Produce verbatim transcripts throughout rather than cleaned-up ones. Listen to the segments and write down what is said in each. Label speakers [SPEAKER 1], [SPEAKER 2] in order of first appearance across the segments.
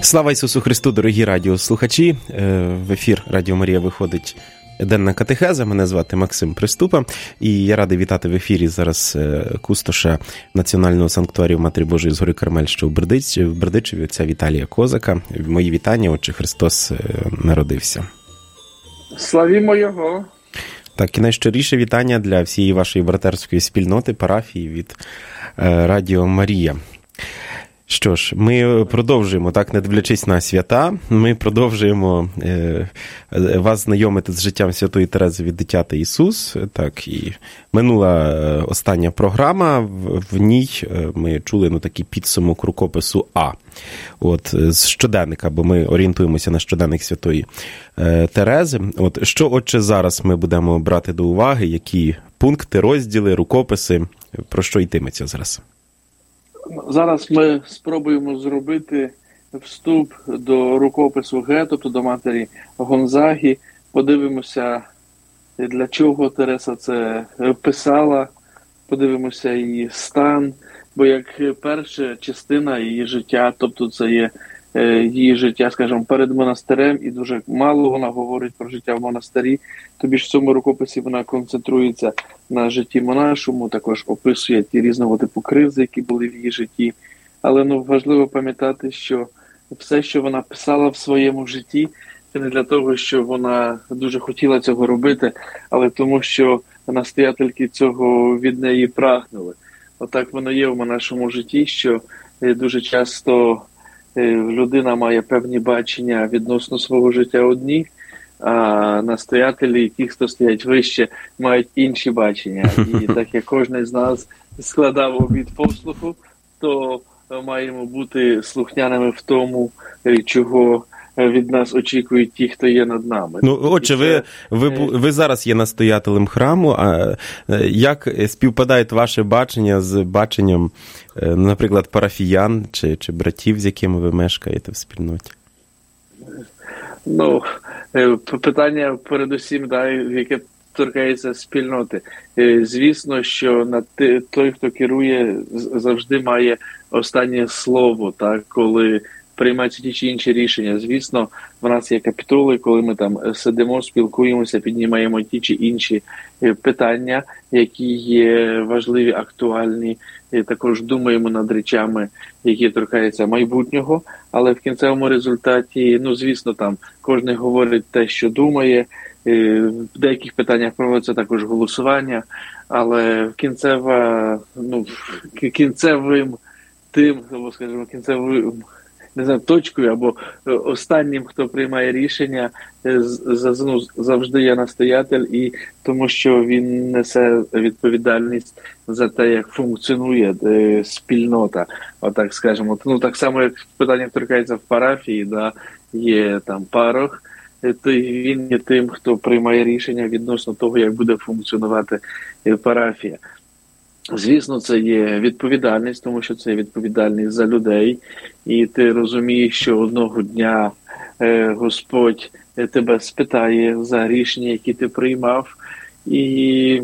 [SPEAKER 1] Слава Ісусу Христу, дорогі радіослухачі! В ефір Радіо Марія виходить денна катехеза. Мене звати Максим Приступа. І я радий вітати в ефірі зараз кустоша Національного санктуарію Матері Божої з гори Кармель, що в Бердичеві, в Бердичеві, отця Віталія Козака. Мої вітання, отче Христос народився.
[SPEAKER 2] Славімо Його!
[SPEAKER 1] Так, і найщиріше вітання для всієї вашої братерської спільноти, парафії від Радіо Марія. Що ж, ми продовжуємо, так, не дивлячись на свята, ми продовжуємо е, вас знайомити з життям Святої Терези від Дитяти Ісус. Так, і минула остання програма, в, в ній ми чули ну, такий підсумок рукопису А. От, з щоденника, бо ми орієнтуємося на щоденник Святої е, Терези. От, що, отче, зараз ми будемо брати до уваги, які пункти, розділи, рукописи, про що йтиметься зараз?
[SPEAKER 2] Зараз ми спробуємо зробити вступ до рукопису Г, тобто до матері Гонзаги. Подивимося, для чого Тереса це писала, подивимося її стан, бо як перша частина її життя, тобто це є її життя, скажімо, перед монастирем, і дуже мало вона говорить про життя в монастирі. Тобі ж в цьому рукописі вона концентрується на житті монашому, також описує ті різного типу кризи, які були в її житті. Але ну, важливо пам'ятати, що все, що вона писала в своєму житті, це не для того, що вона дуже хотіла цього робити, але тому, що настоятельки цього від неї прагнули. Отак воно є в монашому житті, що дуже часто людина має певні бачення відносно свого життя одні, а настоятелі, ті, хто стоять вище, мають інші бачення. І так як кожен з нас складав обід послуху, то маємо бути слухняними в тому, чого від нас очікують ті, хто є над нами.
[SPEAKER 1] Ну, отче, ви, ви, ви зараз є настоятелем храму, а як співпадає ваше бачення з баченням, наприклад, парафіян чи, чи братів, з якими ви мешкаєте в спільноті?
[SPEAKER 2] Ну, питання передусім, да, яке торкається спільноти. Звісно, що на той, хто керує, завжди має останнє слово, так, коли приймаються ті чи інші рішення. Звісно, в нас є капітули, коли ми там сидимо, спілкуємося, піднімаємо ті чи інші питання, які є важливі, актуальні. І також думаємо над речами, які торкаються майбутнього. Але в кінцевому результаті, ну, звісно, там кожен говорить те, що думає. В деяких питаннях проводиться також голосування. Але кінцева, ну, кінцевим тим, скажімо, кінцевим, не знаю, точкою або останнім, хто приймає рішення, ну, завжди є настоятель, і тому що він несе відповідальність за те, як функціонує е, спільнота. Отак скажемо. Ну, так само, як питання торкається в парафії, да, є там парох, то він є тим, хто приймає рішення відносно того, як буде функціонувати парафія. Звісно, це є відповідальність, тому що це відповідальність за людей. І ти розумієш, що одного дня е, Господь тебе спитає за рішення, які ти приймав. І,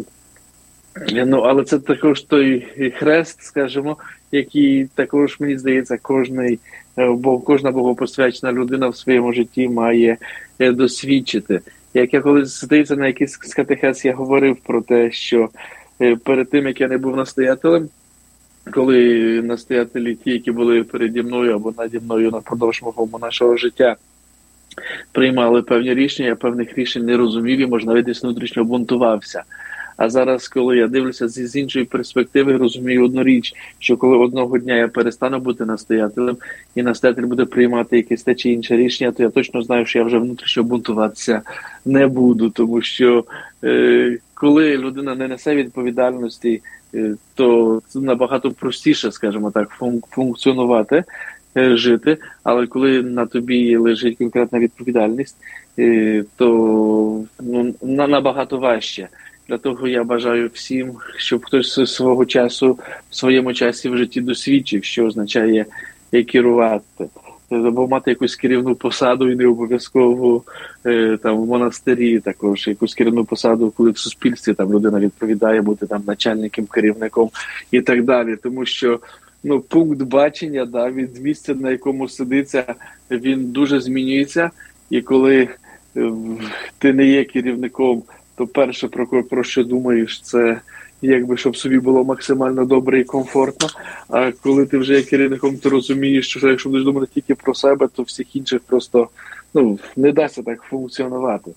[SPEAKER 2] ну, але це також той хрест, скажімо, який також, мені здається, кожний, бо кожна богопосвячена людина в своєму житті має досвідчити. Як я колись, здається, на якийсь катехез я говорив про те, що перед тим, як я не був настоятелем, коли настоятелі ті, які були переді мною або наді мною напродовж мого нашого життя, приймали певні рішення, я певних рішень не розумів і, може, навіть десь внутрішньо бунтувався. А зараз, коли я дивлюся з іншої перспективи, розумію одну річ, що коли одного дня я перестану бути настоятелем, і настоятель буде приймати якесь те чи інше рішення, то я точно знаю, що я вже внутрішньо бунтуватися не буду, тому що е, коли людина не несе відповідальності, е, то це набагато простіше, скажімо так, функ- функціонувати, е, жити, але коли на тобі лежить конкретна відповідальність, е, то ну, набагато важче. Для того я бажаю всім, щоб хтось свого часу, в своєму часі в житті досвідчив, що означає керувати. Або мати якусь керівну посаду і не обов'язково е, там в монастирі, також якусь керівну посаду, коли в суспільстві там людина відповідає бути там начальником, керівником і так далі. Тому що ну, пункт бачення, да, від місця, на якому сидиться, він дуже змінюється. І коли ти не є керівником, то перше, про, про що думаєш, це якби, щоб собі було максимально добре і комфортно. А коли ти вже є керівником, ти розумієш, що якщо будеш думати тільки про себе, то всіх інших просто, ну, не дасться так функціонувати.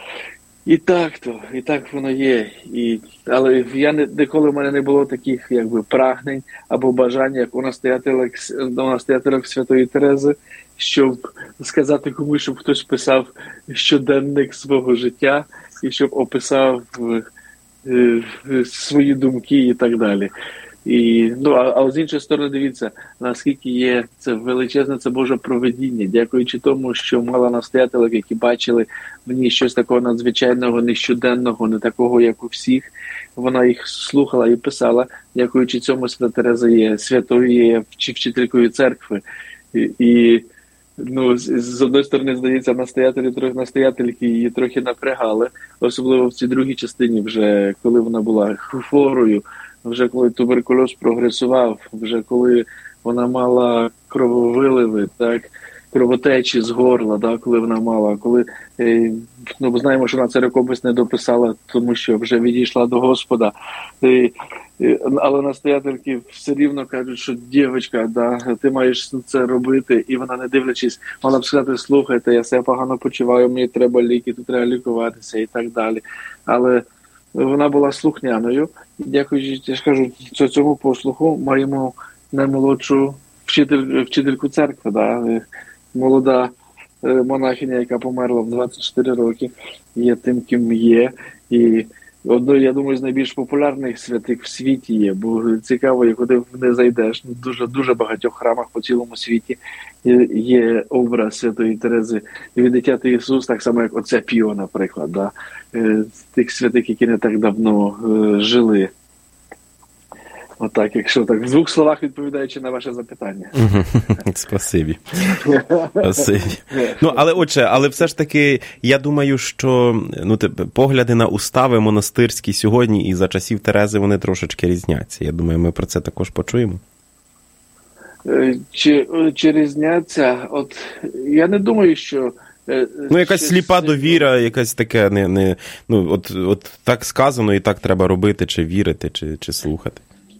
[SPEAKER 2] І так то, і так воно є. І, але я не, ніколи в мене не було таких, якби, прагнень або бажань, як у настоятелек, у настоятелек Святої Терези, щоб сказати комусь, щоб хтось писав щоденник свого життя і щоб описав е, е, свої думки і так далі. І, ну, а, а з іншої сторони, дивіться, наскільки є це величезне, це Боже провидіння, дякуючи тому, що мала настоятелек, які бачили в ній щось такого надзвичайного, не щоденного, не такого, як у всіх, вона їх слухала і писала, дякуючи цьому Свята Тереза є святою, є вчителькою церкви. І, і ну, з, з одної сторони, здається, настоятелі, трохи настоятельки її трохи напрягали, особливо в цій другій частині, вже коли вона була хворою, вже коли туберкульоз прогресував, вже коли вона мала крововиливи, так, кровотечі з горла, так, коли вона мала, коли, е, ну, знаємо, що вона це рукопис не дописала, тому що вже відійшла до Господа, е, е, але настоятельки все рівно кажуть, що дівчинка, да, ти маєш це робити, і вона, не дивлячись, мала б сказати, слухайте, я себе погано почуваю, мені треба ліки, тут треба лікуватися і так далі, але вона була слухняною, і дякуючи, я ж кажу, цьому послуху маємо наймолодшу вчитель, вчительку церкви, да? Молода монахиня, яка померла в двадцять чотири роки, є тим, ким є, і одною, я думаю, з найбільш популярних святих в світі є, бо цікаво, куди не зайдеш, в дуже, дуже багатьох храмах по цілому світі є, є образ Святої Терези від дитяти Ісус, так само, як отця Піо, наприклад, да? Тих святих, які не так давно е, жили. Отак, якщо так, в двох словах відповідаючи на ваше запитання.
[SPEAKER 1] Спасибі. Спасибі. Ну, але, отже, але все ж таки, я думаю, що, ну, погляди на устави монастирські сьогодні і за часів Терези, вони трошечки різняться. Я думаю, ми про це також почуємо.
[SPEAKER 2] Чи, чи різняться? От, я не думаю, що...
[SPEAKER 1] Ну, якась сліпа довіра, якась таке, не, не, ну, от, от так сказано і так треба робити, чи вірити, чи, чи слухати.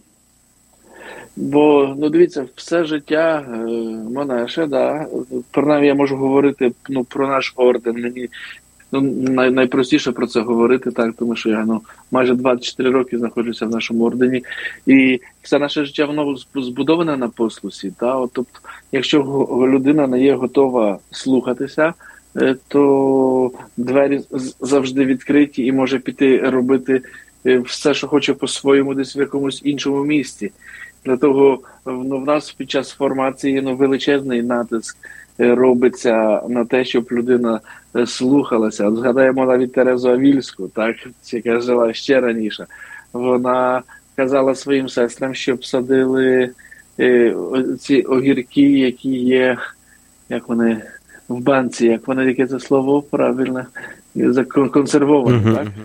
[SPEAKER 2] Бо, ну, дивіться, все життя е, монаше, да, принаймні я можу говорити, ну, про наш орден, мені, ну, най, найпростіше про це говорити, так, тому що я, ну, майже двадцять чотири роки знаходжуся в нашому ордені, і все наше життя, воно збудоване на послусі, та, от, тобто, якщо людина не є готова слухатися, то двері завжди відкриті і може піти робити все, що хоче по-своєму десь в якомусь іншому місці. Для того, ну, в нас під час формації, ну, величезний натиск робиться на те, щоб людина слухалася. От згадаємо навіть Терезу Авільську, так, яка жила ще раніше. Вона казала своїм сестрам, щоб садили е, ці огірки, які є, як вони... в банці, як вони, яке це слово правильно, законсервовані, uh-huh. так?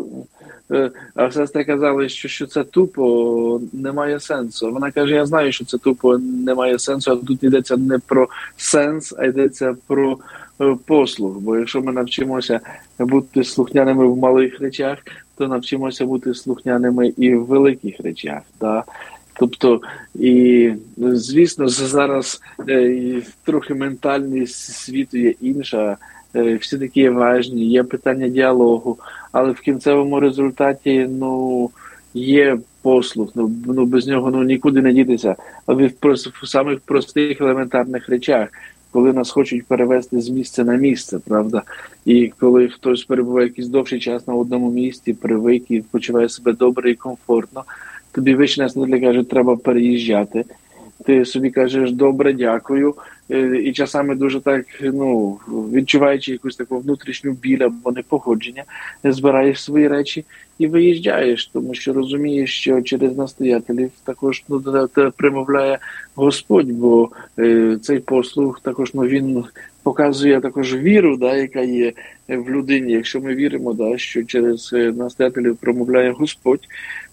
[SPEAKER 2] А сестри казали, що, що це тупо, немає сенсу. Вона каже, я знаю, що це тупо, немає сенсу, а тут йдеться не про сенс, а йдеться про послуг. Бо якщо ми навчимося бути слухняними в малих речах, то навчимося бути слухняними і в великих речах, так? Тобто, і, звісно, зараз е, трохи ментальність світу є інша, е, всі такі є важні, є питання діалогу, але в кінцевому результаті, ну, є послуг, ну, ну без нього, ну, нікуди не дітися. А в, в самих простих елементарних речах, коли нас хочуть перевести з місця на місце, правда? І коли хтось перебуває якийсь довший час на одному місці, привик і почуває себе добре і комфортно, тобі вищий наслідник каже, треба переїжджати. Ти собі кажеш, добре, дякую. І часами дуже так, ну, відчуваючи якусь таку внутрішню біль або непогодження, збираєш свої речі і виїжджаєш, тому що розумієш, що через настоятелів також, ну, те примовляє Господь, бо е, цей послуг також, ну, він показує також віру, да, яка є в людині. Якщо ми віримо, да, що через настоятелів промовляє Господь,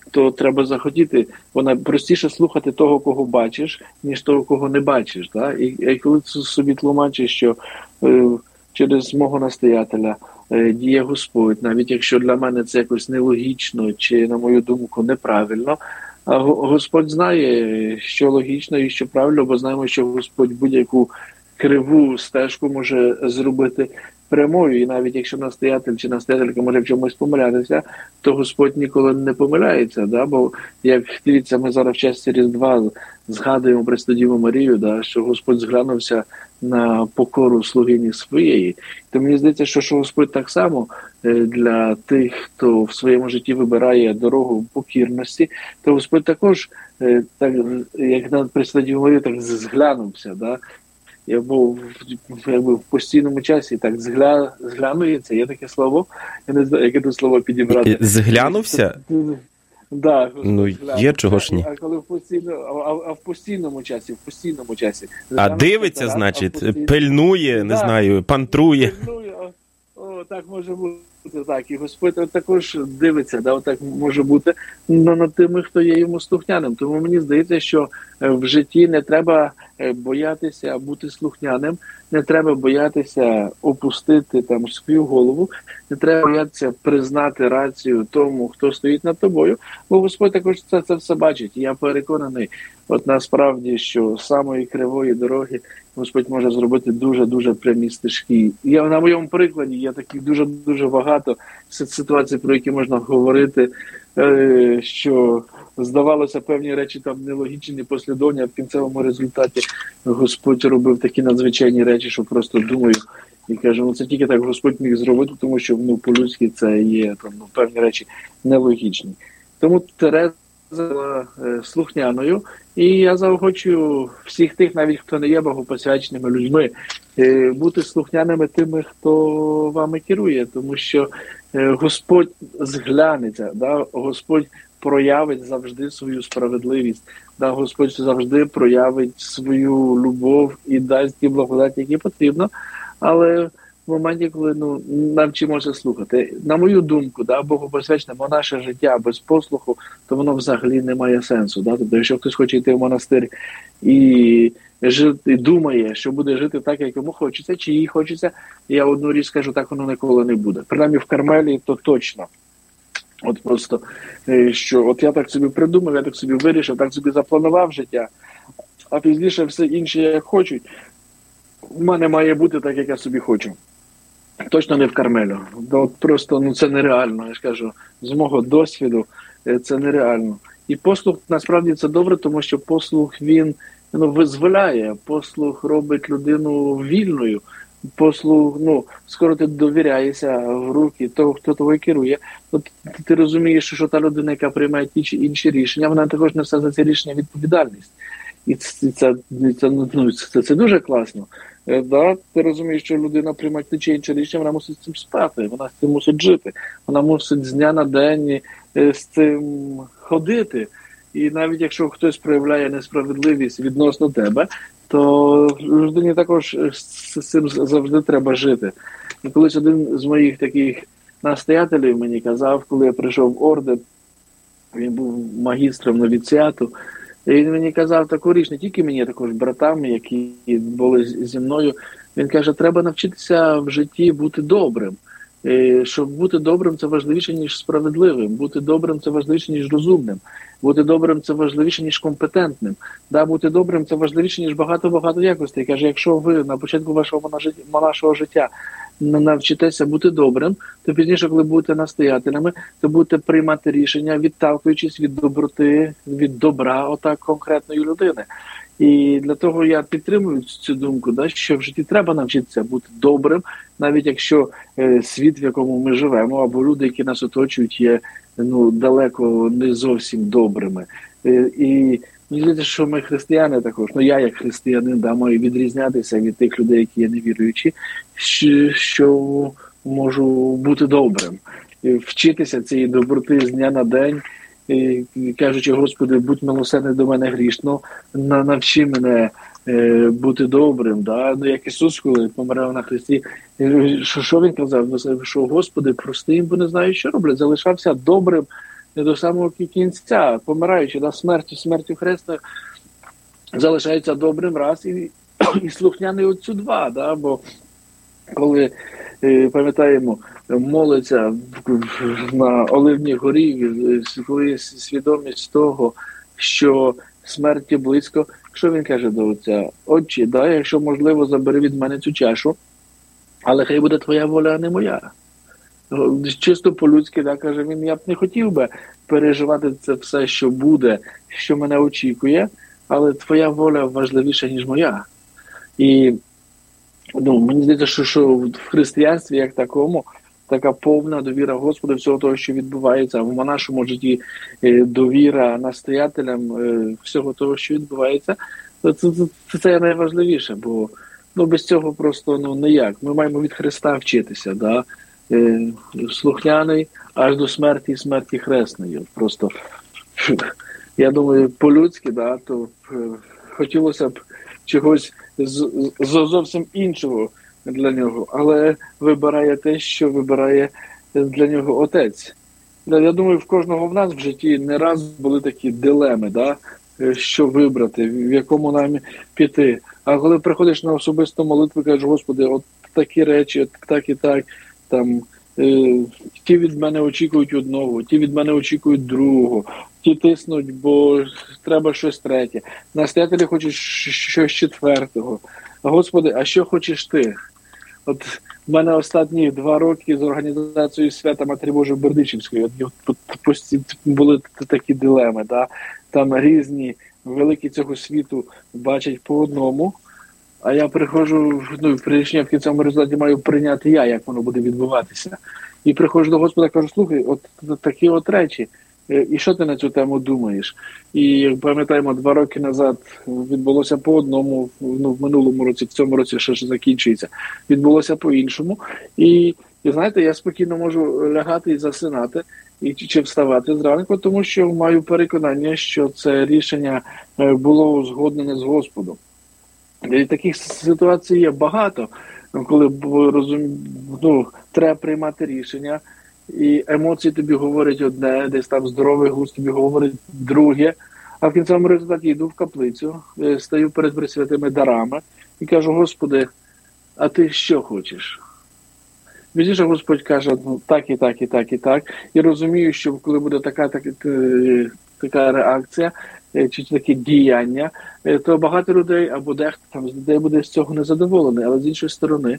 [SPEAKER 2] то треба захотіти. Вона простіше слухати того, кого бачиш, ніж того, кого не бачиш. Да? І, і коли ти собі тлумачиш, що е, через мого настоятеля е, діє Господь, навіть якщо для мене це якось нелогічно чи, на мою думку, неправильно, а Господь знає, що логічно і що правильно, бо знаємо, що Господь будь-яку криву стежку може зробити прямою, і навіть якщо настоятель чи настоятелька може в чомусь помилятися, то Господь ніколи не помиляється, да? Бо, як дивіться, ми зараз в часі Різдва згадуємо Престодіву Марію, да? Що Господь зглянувся на покору слугині своєї. То мені здається, що, що Господь так само для тих, хто в своєму житті вибирає дорогу покірності, то Господь також, так, як на Престодіву Марію, так зглянувся, да? Я був якби, в постійному часі, так згля... зглянується, є таке слово, я не знаю, яке тут слово підібрати.
[SPEAKER 1] Зглянувся?
[SPEAKER 2] Да,
[SPEAKER 1] ну, є, чого ж ні.
[SPEAKER 2] А коли в постійно, а, а в постійному часі, в постійному часі.
[SPEAKER 1] А дивиться, так, значить, а постійно... пильнує, не да, знаю, пантрує. Пильнує,
[SPEAKER 2] о, о, так може бути. Так, і Господь також дивиться, да, отак може бути над тими, хто є йому слухняним. Тому мені здається, що в житті не треба боятися бути слухняним, не треба боятися опустити там свою голову, не треба боятися признати рацію тому, хто стоїть над тобою, бо Господь також це, це все бачить. І я переконаний, от насправді, що з самої кривої дороги Господь може зробити дуже-дуже прямі стежки. Я, на моєму прикладі є таких дуже-дуже багато ситуацій, про які можна говорити, що здавалося, певні речі там нелогічні, непослідовні, а в кінцевому результаті Господь робив такі надзвичайні речі, що просто думаю і кажу, ну це тільки так Господь міг зробити, тому що ну, по-людськи це є там, ну, певні речі нелогічні. Тому Тереза була е, слухняною, і я заохочую всіх тих, навіть хто не є богопосвяченими людьми, е, бути слухняними тими, хто вами керує, тому що е, Господь зглянеться, да? Господь проявить завжди свою справедливість, да? Господь завжди проявить свою любов і дасть ті благодаті, які потрібно, але в моменті, коли ну, навчимося слухати. На мою думку, да, богопосвячне, бо наше життя без послуху, то воно взагалі не має сенсу. Да? Тобто, якщо хтось хоче йти в монастир і жити, думає, що буде жити так, як йому хочеться, чи їй хочеться, я одну річ скажу, так воно ніколи не буде. Принаймні в Кармелі то точно. От просто, що от я так собі придумав, я так собі вирішив, так собі запланував життя, а пізніше все інше, як хочуть, у мене має бути так, як я собі хочу. Точно не в Кармелю. От просто ну, це нереально. Я ж кажу, з мого досвіду це нереально. І послух, насправді, це добре, тому що послух, він ну, визволяє. Послух робить людину вільною. Послух, ну, скоро ти довіряєшся в руки того, хто тобою керує. От ти розумієш, що та людина, яка приймає ті чи інші рішення, вона також несе за ці рішення відповідальність. І це, це, це, ну, це, це дуже класно. Да, ти розумієш, що людина приймає те чи інше рішення, вона мусить з цим спати, вона з цим мусить жити, вона мусить з дня на день з цим ходити. І навіть якщо хтось проявляє несправедливість відносно тебе, то людині також з цим завжди треба жити. І колись один з моїх таких настоятелів мені казав, коли я прийшов в орден, він був магістром новіціату, і він мені казав таку річ, не тільки мені, а також братам, які були зі мною. Він каже, треба навчитися в житті бути добрим. І щоб бути добрим – це важливіше, ніж справедливим. Бути добрим – це важливіше, ніж розумним. Бути добрим – це важливіше, ніж компетентним. Да, бути добрим – це важливіше, ніж багато-багато якостей. Каже, якщо ви на початку вашого монашого життя навчитеся бути добрим, то пізніше, коли будете настоятелями, то будете приймати рішення, відталкуючись від доброти, від добра отак конкретної людини. І для того я підтримую цю думку, да, що в житті треба навчитися бути добрим, навіть якщо е, світ, в якому ми живемо, або люди, які нас оточують, є ну, далеко не зовсім добрими. Е, і мені здається, що ми християни також, ну я як християнин, да, маю відрізнятися від тих людей, які є невіруючі, що, що можу бути добрим, і вчитися цієї доброти з дня на день, і, кажучи, Господи, будь милосердний до мене грішно, навчи мене е, бути добрим. Да? Ну, як Ісус, коли помирав на хресті, що, що Він казав? Що, Господи, прости їм, бо не знаю, що роблять. Залишався добрим до самого кінця, помираючи, да, смертю, смертю хресною, залишається добрим раз і, і слухняний Отцю два, да, бо коли, пам'ятаємо, молиться на Оливній горі, коли є свідомість того, що смерті близько, що він каже до Отця? Отче, да, якщо можливо, забери від мене цю чашу, але хай буде твоя воля, а не моя. Чисто по-людськи, да, каже він, я б не хотів би переживати це все, що буде, що мене очікує, але твоя воля важливіша, ніж моя. І ну, мені здається, що, що в християнстві як такому така повна довіра Господу всього того, що відбувається, в нашому житті довіра настоятелям всього того, що відбувається, це, це, це, це найважливіше, бо ну, без цього просто ну, ніяк. Ми маємо від Христа вчитися, да? Слухняний аж до смерті і смерті хресної. Просто, я думаю, по-людськи, да, то хотілося б чогось з, з, зовсім іншого для нього, але вибирає те, що вибирає для нього Отець. Я думаю, в кожного в нас в житті не раз були такі дилеми, да, що вибрати, в якому нам піти. А коли приходиш на особисту молитву, кажеш, Господи, от такі речі, от так і так, там, е, ті від мене очікують одного, ті від мене очікують другого, ті тиснуть, бо треба щось третє. Настоятелі хочуть щось четвертого. А Господи, а що хочеш ти? От в мене останні два роки з організацією свята Матері Божої Бердичівської, от, тут були такі дилеми, да? Там різні великі цього світу бачать по одному, а я приходжу, ну, в рішення в кінцевому результаті маю прийняти я, як воно буде відбуватися. І приходжу до Господа, кажу, слухай, от такі от речі, і що ти на цю тему думаєш? І пам'ятаємо, два роки назад відбулося по одному, ну, в минулому році, в цьому році ще ж закінчується, відбулося по-іншому. І, і знаєте, я спокійно можу лягати і засинати, і чи вставати зранку, тому що маю переконання, що це рішення було узгоднене з Господом. І таких ситуацій є багато, коли розум... ну, треба приймати рішення, і емоції тобі говорять одне, десь там здоровий глузд тобі говорить друге, а в кінцевому результаті йду в каплицю, стою перед пресвятими дарами і кажу, Господи, а ти що хочеш? Пізніше Господь каже, ну, так і так, і так, і так. І розумію, що коли буде така, так, така реакція, чи таке діяння, то багато людей, або дехто там з людей буде з цього незадоволений. Але з іншої сторони,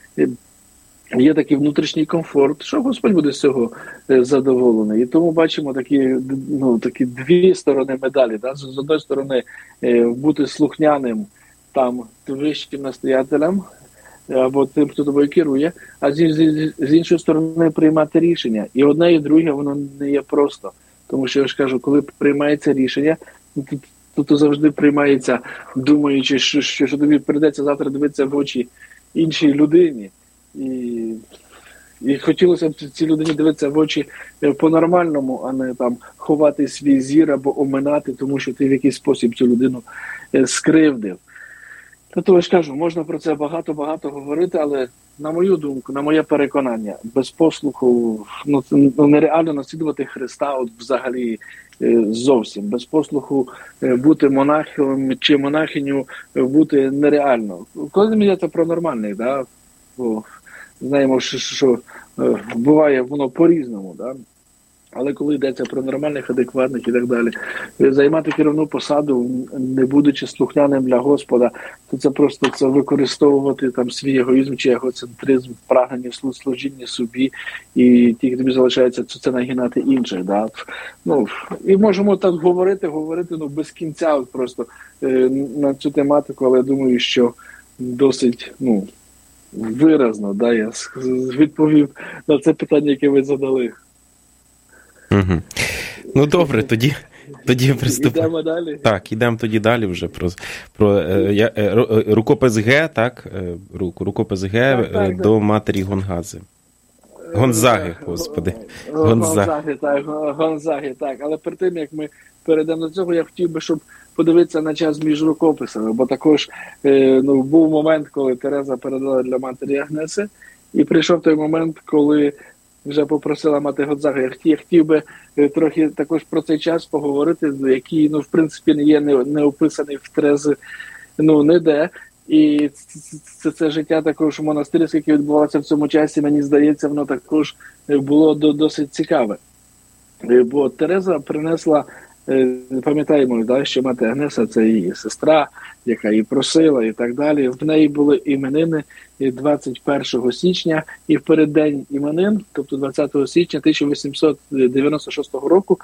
[SPEAKER 2] є такий внутрішній комфорт, що Господь буде з цього задоволений. І тому бачимо такі, ну, такі дві сторони медалі. Да? З одної сторони, бути слухняним там вищим настоятелем, або тим, хто тобою керує, а з, з, з іншої сторони приймати рішення. І одне, і друге, воно не є просто. Тому що, я ж кажу, коли приймається рішення, то, то, то завжди приймається, думаючи, що, що, що тобі прийдеться завтра дивитися в очі іншій людині. І, і хотілося б цій людині дивитися в очі по-нормальному, а не там ховати свій зір або оминати, тому що ти в якийсь спосіб цю людину скривдив. Тобто, я ж кажу, можна про це багато-багато говорити, але, на мою думку, на моє переконання, без послуху, ну, ну нереально наслідувати Христа от взагалі зовсім. Без послуху бути монахом чи монахиню бути нереально. Коли не йдеться про нормальних, да, бо знаємо, що, що буває воно по-різному, да? Але коли йдеться про нормальних, адекватних і так далі, займати керівну посаду, не будучи слухняним для Господа, то це просто це використовувати там свій егоїзм чи егоцентризм, прагнення служіння собі, і тільки тобі залишається це нагинати інших. Да? Ну, і можемо так говорити, говорити ну, без кінця от просто е, на цю тематику, але я думаю, що досить ну, виразно да, я відповів на це питання, яке ви задали.
[SPEAKER 1] Угу. Ну добре, тоді, тоді приступимо.
[SPEAKER 2] Ідемо далі.
[SPEAKER 1] Так, ідемо тоді далі вже про, про е, е, рукопис Г, так, руку, рукопис Г так, так, до так. матері Гонгази. Гонзаги, господи.
[SPEAKER 2] Гонзаги. Гонзаги, так, Гонзаги, так. Але перед тим, як ми перейдемо до цього, я хотів би, щоб подивитися на час між рукописами, бо також е, ну, був момент, коли Тереза передала для матері Агнеси, і прийшов той момент, коли вже попросила мати Гонзага. Я хотів, я хотів би трохи також про цей час поговорити, який, ну, в принципі, не є не, не описаний в Терези, ну, ніде. І це, це, це життя також у монастирі, яке відбувалося в цьому часі, мені здається, воно також було до, досить цікаве. Бо Тереза принесла, пам'ятаємо, да, що мати Агнеса – це її сестра, яка її просила і так далі. В неї були іменини двадцять першого січня, і в переддень іменин, тобто двадцятого січня тисяча вісімсот дев'яносто шостого року,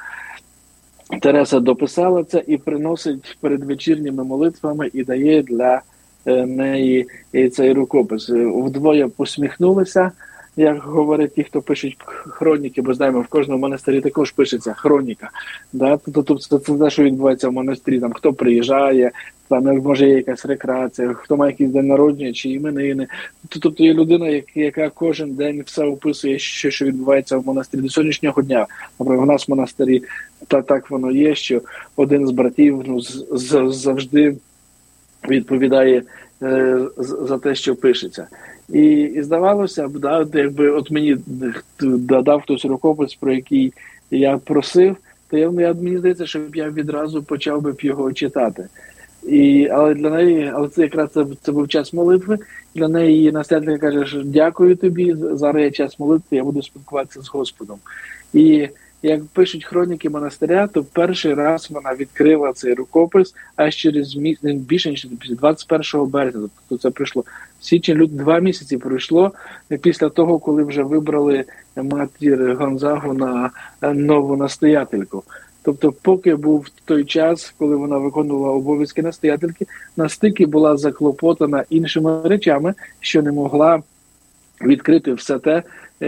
[SPEAKER 2] Тереза дописала це і приносить перед вечірніми молитвами і дає для неї цей рукопис. Вдвоє посміхнулися, як говорять ті, хто пишуть хроніки, бо знаємо, в кожному монастирі також пишеться хроніка. Да? Тобто це, це те, що відбувається в монастирі, там, хто приїжджає, там, може є якась рекреація, хто має якийсь день народження чи іменини. Тобто є людина, яка кожен день все описує, що, що відбувається в монастирі до сьогоднішнього дня. Наприклад, у нас в монастирі та, так воно є, що один з братів ну, з, з, завжди відповідає е, за те, що пишеться. І, і здавалося б, да, якби от мені додав хтось рукопис, про який я просив, то я, я мені здається, щоб я відразу почав би його читати. І, але для неї, але це якраз це, це був час молитви. Для неї її настоятелька каже, що дякую тобі, зараз є час молитви, я буду спілкуватися з Господом. І як пишуть хроніки монастиря, то перший раз вона відкрила цей рукопис аж через місяць, більше ніж двадцять першого березня. Тобто це прийшло січень, лютий, два місяці пройшло після того, коли вже вибрали матір Гонзагу на нову настоятельку. Тобто поки був той час, коли вона виконувала обов'язки настоятельки, настільки була заклопотана іншими речами, що не могла відкрити все те,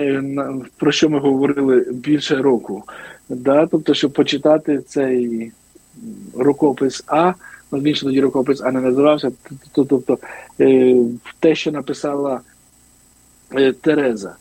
[SPEAKER 2] про що ми говорили більше року. Да? Тобто, щоб почитати цей рукопис А, більше тоді рукопис А не називався, тобто те, що написала Тереза.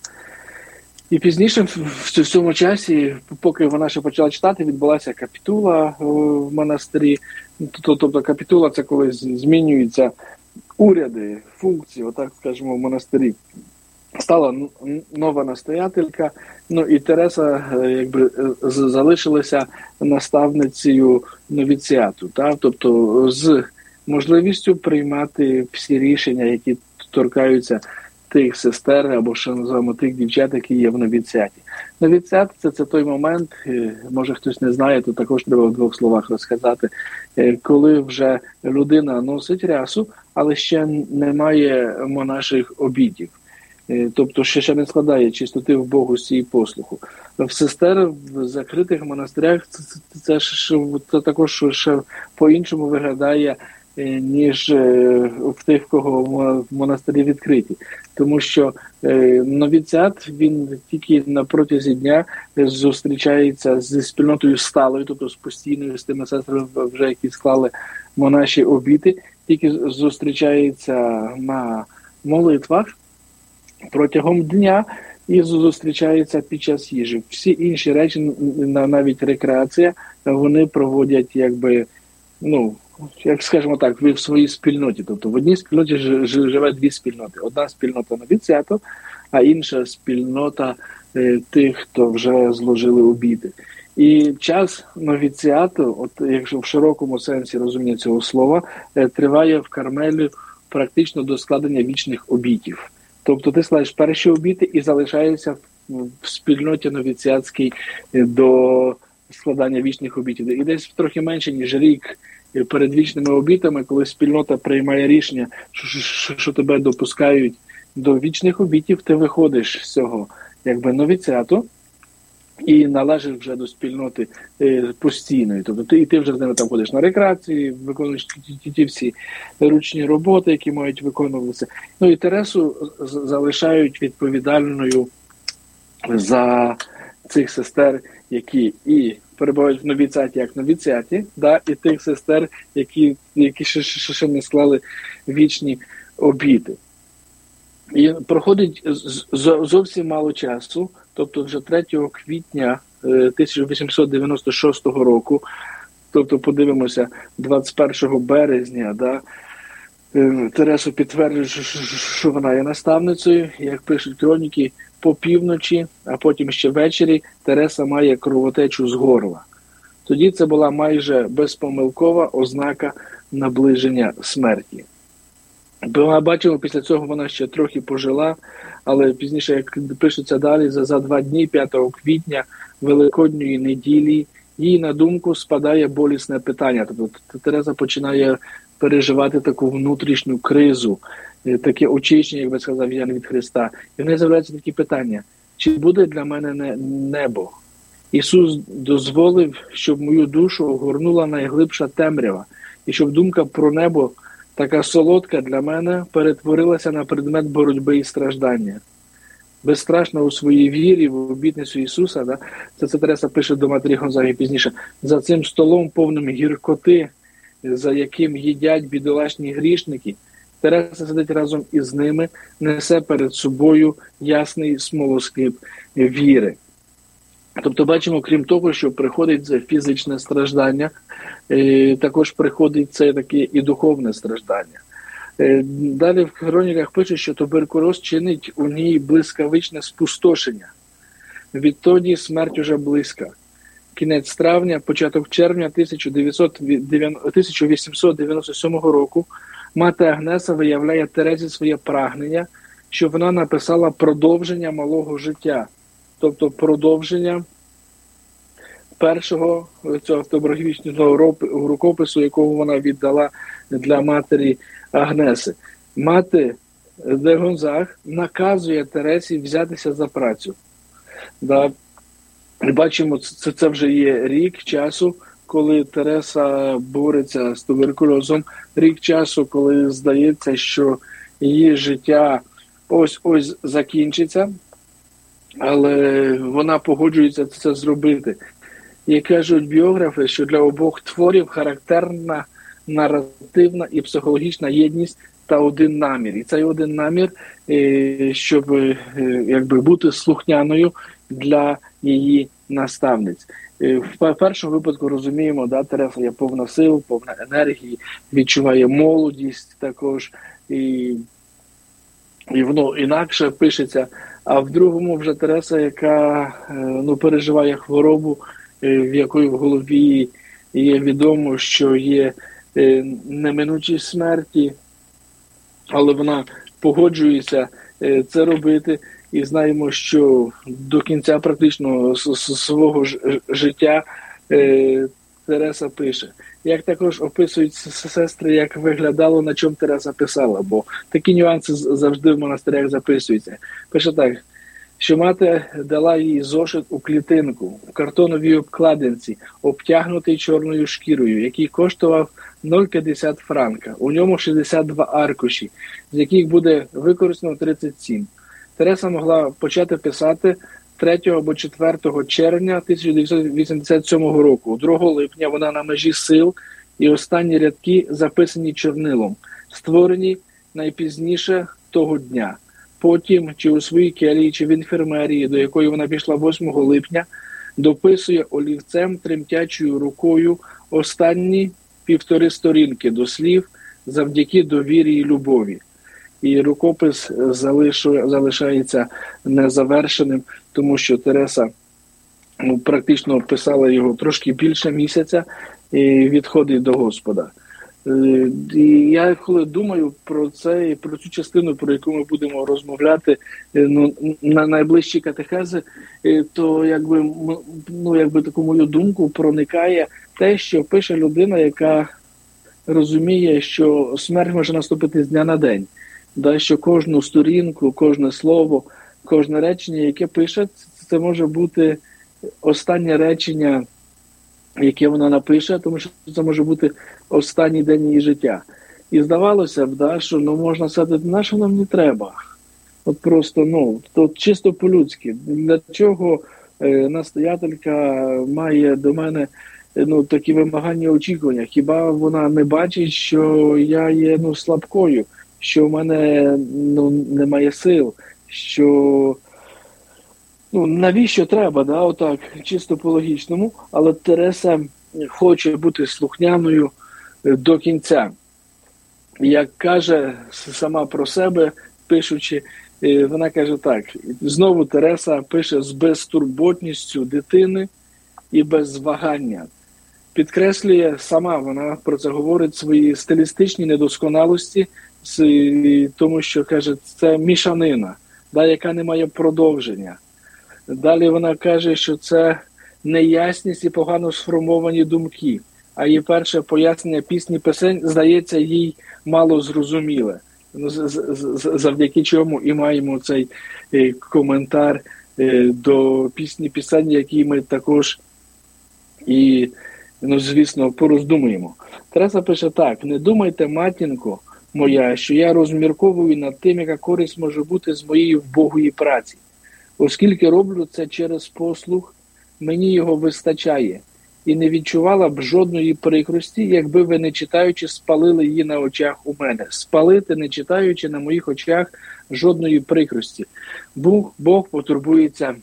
[SPEAKER 2] І пізніше, в цьому часі, поки вона ще почала читати, відбулася капітула в монастирі. Тобто капітула – це коли змінюються уряди, функції, отак скажімо, в монастирі. Стала нова настоятелька, ну і Тереза якби залишилася наставницею новіціату, так? Тобто з можливістю приймати всі рішення, які торкаються тих сестер або ще називаємо тих дівчат, які є в новіціаті. Новіціат – це, це той момент, може хтось не знає, то також треба в двох словах розказати, коли вже людина носить рясу, але ще немає монаших обітів. Тобто ще, ще не складає чистоти в Богусі і послуху. В сестер в закритих монастирях це, це, це, це, це також ще по-іншому виглядає, ніж в тих, кого в монастирі відкриті. Тому що новіціат, він тільки на протязі дня зустрічається зі спільнотою сталою, тобто з постійною, з тими сестрами, вже які склали монаші обіти, тільки зустрічається на молитвах протягом дня і зустрічається під час їжі. Всі інші речі, навіть рекреація, вони проводять, якби, ну, як скажемо так, в своїй спільноті. Тобто в одній спільноті живе дві спільноти. Одна спільнота новіціату, а інша спільнота е, тих, хто вже зложили обіти. І час новіціату, от якщо в широкому сенсі розуміння цього слова, е, триває в Кармелі практично до складення вічних обітів. Тобто ти складаєш перші обіти і залишаєшся в спільноті новіціатській до складання вічних обітів. І десь трохи менше, ніж рік перед вічними обітами, коли спільнота приймає рішення, що, що, що тебе допускають до вічних обітів, ти виходиш з цього якби новіціату і належиш вже до спільноти е, постійної. Тобто ти, і ти вже з ними там ходиш на рекреації, виконуєш ті, ті, ті всі ручні роботи, які мають виконуватися. Ну і Тересу залишають відповідальною за цих сестер, які і перебувають в новіціаті як новіціаті, да, і тих сестер, які, які ще, ще, ще не склали вічні обіти. І проходить зовсім мало часу, тобто вже третього квітня тисяча вісімсот дев'яносто шостого року, тобто подивимося, двадцять першого березня, да, Тересу підтверджують, що вона є наставницею, як пишуть хроніки, по півночі, а потім ще ввечері Тереса має кровотечу з горла. Тоді це була майже безпомилкова ознака наближення смерті. Ми бачимо, після цього вона ще трохи пожила, але пізніше, як пишеться далі, за, за два дні, п'ятого квітня, Великодньої неділі, їй на думку спадає болісне питання. Тобто Тереза починає переживати таку внутрішню кризу, таке очищення, як би сказав Ян, від Христа. І в неї з'являються такі питання: чи буде для мене небо? Ісус дозволив, щоб мою душу огорнула найглибша темрява, і щоб думка про небо, така солодка для мене, перетворилася на предмет боротьби і страждання. Безстрашна у своїй вірі, в обітницю Ісуса, да? це, це Тереса пише до матері Гонзаги пізніше, за цим столом повним гіркоти, за яким їдять бідолашні грішники, Тереса сидить разом із ними, несе перед собою ясний смолоскип віри. Тобто бачимо, крім того, що приходить це фізичне страждання, також приходить це таке і духовне страждання. Далі в хроніках пише, що туберкульоз чинить у ній блискавичне спустошення. Відтоді смерть уже близька. Кінець травня, початок червня тисяча вісімсот дев'яносто сьомого року мати Агнеса виявляє Терезі своє прагнення, що вона написала продовження малого життя, тобто продовження першого цього автобіографічного рукопису, якого вона віддала для матері Агнеси. Мати де Гонзаг наказує Тересі взятися за працю. Да. Бачимо, це, це вже є рік часу, коли Тереса бореться з туберкульозом, рік часу, коли здається, що її життя ось-ось закінчиться, але вона погоджується це зробити. І кажуть біографи, що для обох творів характерна наративна і психологічна єдність та один намір. І цей один намір, щоб якби бути слухняною для її наставниць. В першому випадку розуміємо, да, Тереса є повна сил, повна енергії, відчуває молодість також, і, і воно інакше пишеться. А в другому вже Тереса, яка ну, переживає хворобу, в якої в голові є відомо, що є неминучі смерті, але вона погоджується це робити. І знаємо, що до кінця практично свого життя Тереса пише. Як також описують сестри, як виглядало, на чому Тереса писала, бо такі нюанси завжди в монастирях записуються. Пише так, що мати дала їй зошит у клітинку, в картоновій обкладинці, обтягнутий чорною шкірою, який коштував нуль цілих п'ятдесят франка. У ньому шістдесят два аркуші, з яких буде використано тридцять сім. Тереса могла почати писати третього або четвертого червня тисяча дев'ятсот вісімдесят сьомого року. другого липня вона на межі сил, і останні рядки записані чорнилом, створені найпізніше того дня. Потім, чи у своїй келії, чи в інфермерії, до якої вона пішла восьмого липня, дописує олівцем тремтячою рукою останні півтори сторінки до слів «завдяки довірі і любові». І рукопис залишує, залишається незавершеним, тому що Тереса ну, практично писала його трошки більше місяця і відходить до Господа. І я коли думаю про це і про цю частину, про яку ми будемо розмовляти ну, на найближчі катехези, то якби, ну, якби таку мою думку проникає те, що пише людина, яка розуміє, що смерть може наступити з дня на день. Да, що кожну сторінку, кожне слово, кожне речення, яке пише, це може бути останнє речення, яке вона напише, тому що це може бути останній день її життя. І здавалося б, да, що ну, можна сказати, на що нам не треба? От просто, ну, то чисто по-людськи. Для чого е, настоятелька має до мене ну, такі вимагання, очікування? Хіба вона не бачить, що я є ну, слабкою? Що в мене ну, немає сил, що ну, навіщо треба, да, отак, чисто по-логічному, але Тереса хоче бути слухняною до кінця. як каже сама про себе, пишучи, вона каже так, знову Тереса пише з безтурботністю дитини і без вагання. Підкреслює сама, вона про це говорить, свої стилістичні недосконалості, тому що, каже, це мішанина, да, яка не має продовження. Далі вона каже, що це неясність і погано сформовані думки, а її перше пояснення пісні пісень здається їй мало зрозуміле. Завдяки чому і маємо цей коментар до пісні пісень, які ми також і, ну, звісно, пороздумуємо. Тереса пише так: «Не думайте, матінко моя, що я розмірковую над тим, яка користь може бути з моєї вбогої праці. Оскільки роблю це через послух, мені його вистачає, і не відчувала б жодної прикрості, якби ви, не читаючи, спалили її на очах у мене. Спалити, не читаючи, на моїх очах жодної прикрості. Бог, Бог потурбується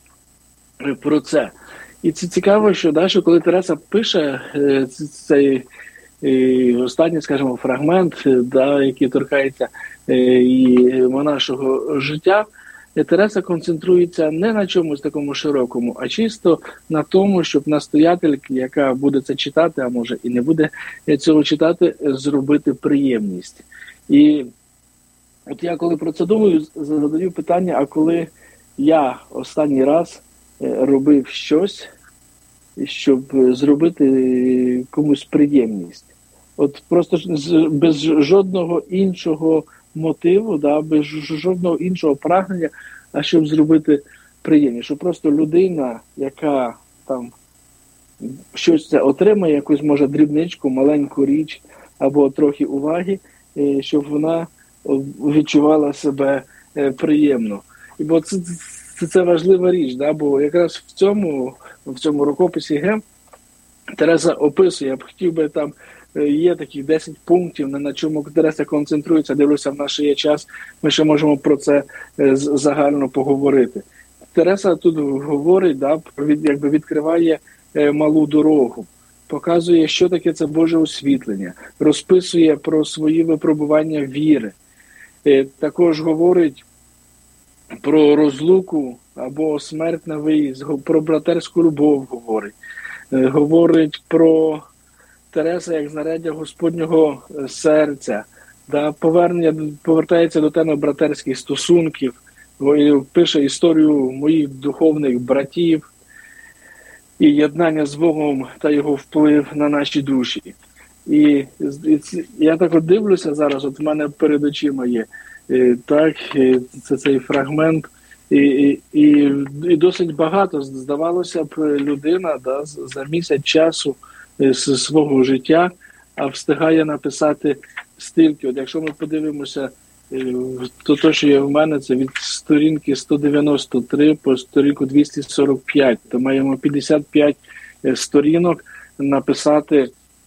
[SPEAKER 2] про це». І це цікаво, що, да, що коли Тереса пише е, цей е, останній, скажімо, фрагмент, да, який торкається е, і монашого життя, Тереса концентрується не на чомусь такому широкому, а чисто на тому, щоб настоятелька, яка буде це читати, а може і не буде цього читати, зробити приємність. І от я коли про це думаю, задаю питання, а коли я останній раз робив щось, щоб зробити комусь приємність. От просто без жодного іншого мотиву, да, без жодного іншого прагнення, а щоб зробити приємність. Що просто людина, яка там щось це отримає, якусь, може, дрібничку, маленьку річ або трохи уваги, щоб вона відчувала себе приємно. І бо це, це, це важлива річ, да, бо якраз в цьому, в цьому рукописі Г Тереса описує, я б хотів би там, є таких десять пунктів, на чому Тереса концентрується, дивлюся, в наш є час, ми ще можемо про це загально поговорити. Тереса тут говорить, да, якби відкриває малу дорогу, показує, що таке це Боже освітлення, розписує про свої випробування віри, також говорить про розлуку або смерть на виїзд, про братерську любов говорить, говорить про Тереса як знаряддя Господнього серця, да, повернення, повертається до теми братерських стосунків, пише історію моїх духовних братів і єднання з Богом та його вплив на наші душі. І, і я так от дивлюся зараз, от в мене перед очима є, і, так, і це цей фрагмент, і, і, і, і досить багато, здавалося б, людина, да, за місяць часу з свого життя, а встигає написати стільки. От якщо ми подивимося, то те, що є в мене, це від сторінки сто дев'яносто три по сторінку двісті сорок п'ять, то маємо п'ятдесят п'ять сторінок написати.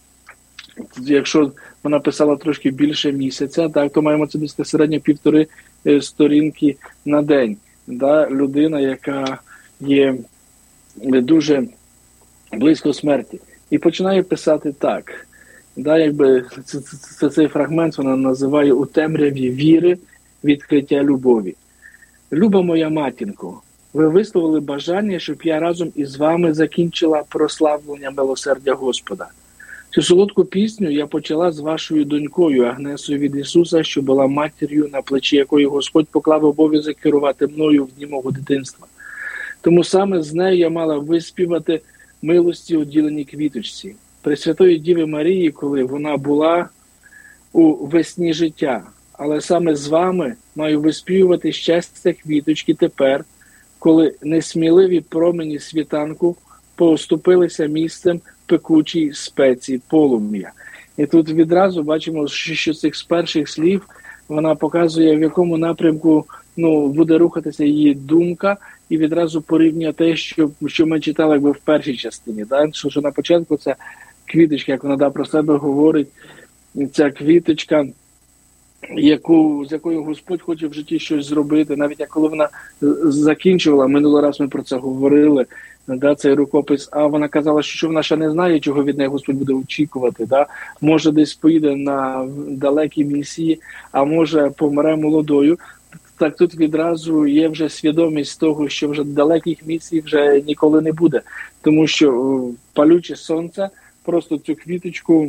[SPEAKER 2] Якщо вона писала трошки більше місяця, так, то маємо це десь середньо півтори сторінки на день. Да? Людина, яка є дуже близько смерті. І починає писати так. Да, якби це, це, це, цей фрагмент вона називає «У темряві віри відкриття любові». «Люба моя матінко, ви висловили бажання, щоб я разом із вами закінчила прославлення милосердя Господа. Цю солодку пісню я почала з вашою донькою Агнесою від Ісуса, що була матір'ю, на плечі якої Господь поклав обов'язок керувати мною в дні мого дитинства. Тому саме з нею я мала виспівати милості уділеній квіточці, Пресвятої Діви Марії, коли вона була у весні життя. Але саме з вами маю виспівувати щастя квіточки тепер, коли несміливі промені світанку поступилися місцем пекучій спеції полум'я». І тут відразу бачимо, що з цих з перших слів вона показує, в якому напрямку, ну, буде рухатися її думка, і відразу порівнює те, що, що ми читали якби в першій частині. Да? Що, що на початку це квіточка, як вона да, про себе говорить, ця квіточка, яку, з якою Господь хоче в житті щось зробити. Навіть як коли вона закінчувала, минулий раз ми про це говорили, да, цей рукопис, а вона казала, що вона ще не знає, чого від неї Господь буде очікувати. Да? Може, десь поїде на далекі місії, а може, помре молодою. Так тут відразу є вже свідомість того, що вже далеких місій вже ніколи не буде. Тому що палюче сонце просто цю квіточку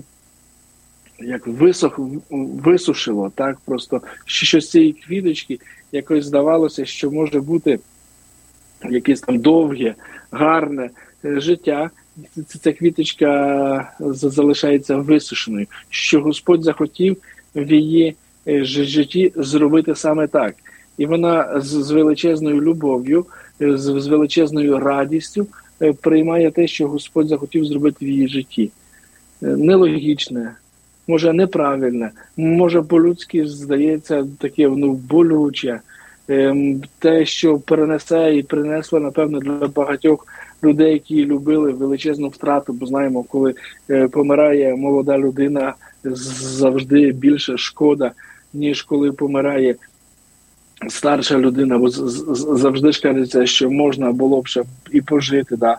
[SPEAKER 2] як висох, висушило. Так? Просто що з цієї квіточки якось здавалося, що може бути якесь там довге, гарне життя. Ця квіточка залишається висушеною. Що Господь захотів в її житті зробити саме так. І вона з величезною любов'ю, з величезною радістю приймає те, що Господь захотів зробити в її житті. Нелогічне, може неправильне, може по-людськи здається таке ну, болюче. Те, що перенесе і принесло, напевно, для багатьох людей, які любили величезну втрату, бо знаємо, коли помирає молода людина, завжди більше шкода, ніж коли помирає старша людина, бо завжди ж кажеться, що можна було б ще і пожити, да?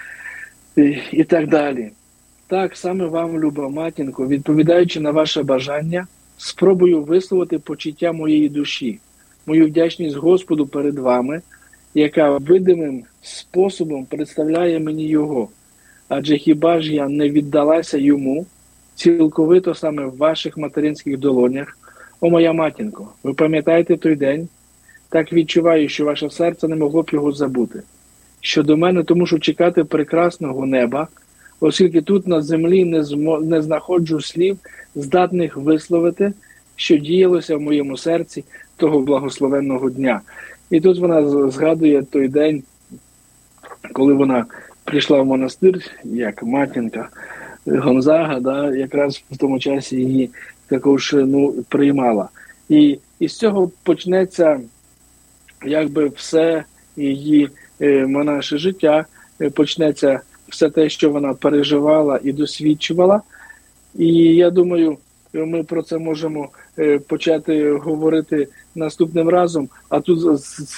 [SPEAKER 2] і, і так далі. Так, саме вам, люба матінко, відповідаючи на ваше бажання, спробую висловити почуття моєї душі, мою вдячність Господу перед вами, яка видимим способом представляє мені Його. Адже хіба ж я не віддалася Йому цілковито саме в ваших материнських долонях? О, моя матінко, ви пам'ятаєте той день? Так відчуваю, що ваше серце не могло б його забути. Щодо мене, тому що чекати прекрасного неба, оскільки тут на землі не, змо... не знаходжу слів, здатних висловити, що діялося в моєму серці того благословенного дня. І тут вона згадує той день, коли вона прийшла в монастир, як матінка Гонзага, да, якраз в тому часі її також ну, приймала. І, і з цього почнеться якби все її е, монаше життя, е, почнеться все те, що вона переживала і досвідчувала. І я думаю, ми про це можемо е, почати говорити наступним разом, а тут,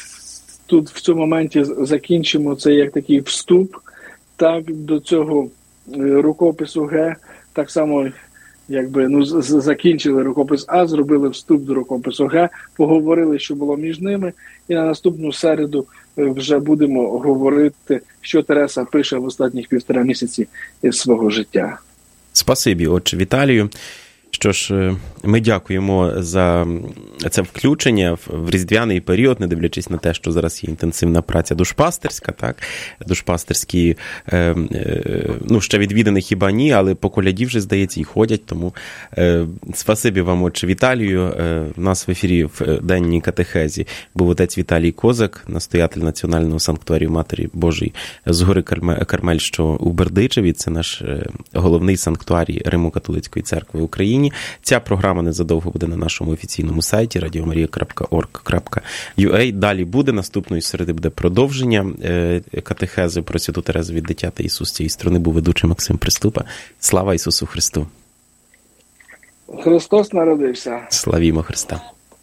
[SPEAKER 2] тут в цьому моменті закінчимо це як такий вступ так, до цього рукопису Г, так само якби ну, закінчили рукопис А, зробили вступ до рукопису Г, поговорили, що було між ними, і на наступну середу вже будемо говорити, що Тереса пише в останніх півтора місяці із свого життя.
[SPEAKER 1] Спасибі, отче Віталію. Що ж, ми дякуємо за це включення в різдвяний період, не дивлячись на те, що зараз є інтенсивна праця душпастерська, так? Душпастерські, е, е, ну, ще відвідані хіба ні, але по коляді вже, здається, і ходять, тому е, спасибі вам, отче Віталію. Е, у нас в ефірі в денній катехезі був отець Віталій Козак, настоятель Національного санктуарію Матері Божої з гори Кармель, що у Бердичеві, це наш головний санктуарій Римо-католицької церкви в Україні. Ця програма незадовго буде на нашому офіційному сайті радіомарія крапка орг крапка ю а. Далі буде, наступної середи буде продовження катехези про Святу Терезу від дитя та Ісус. З цієї сторони був ведучий Максим Приступа. Слава Ісусу Христу!
[SPEAKER 2] Христос народився!
[SPEAKER 1] Славімо Христа!